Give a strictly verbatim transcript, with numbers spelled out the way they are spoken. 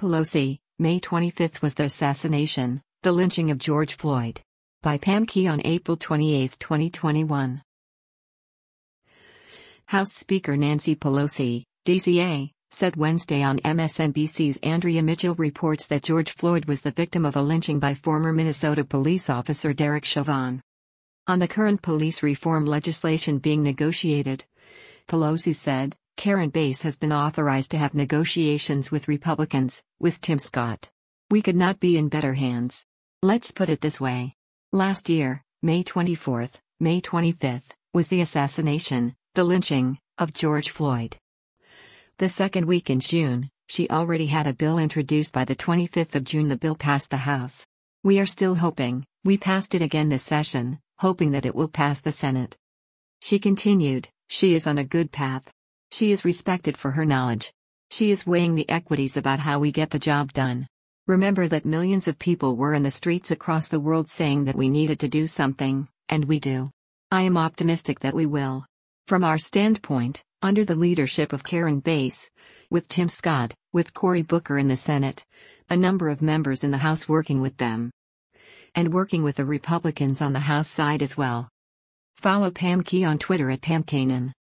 Pelosi, May twenty-fifth was the assassination, the lynching of George Floyd. By Pam Key on April twenty-eighth, twenty twenty-one. House Speaker Nancy Pelosi, D C A, said Wednesday on M S N B C's Andrea Mitchell reports that George Floyd was the victim of a lynching by former Minnesota police officer Derek Chauvin. On the current police reform legislation being negotiated, Pelosi said, Karen Bass has been authorized to have negotiations with Republicans, with Tim Scott. We could not be in better hands. Let's put it this way. Last year, May twenty-fourth, May twenty-fifth, was the assassination, the lynching, of George Floyd. The second week in June, she already had a bill introduced. By the twenty-fifth of June the bill passed the House. We are still hoping, we passed it again this session, hoping that it will pass the Senate. She continued, she is on a good path. She is respected for her knowledge. She is weighing the equities about how we get the job done. Remember that millions of people were in the streets across the world saying that we needed to do something, and we do. I am optimistic that we will. From our standpoint, under the leadership of Karen Bass, with Tim Scott, with Cory Booker in the Senate, a number of members in the House working with them, and working with the Republicans on the House side as well. Follow Pam Key on Twitter at Pam Kanan.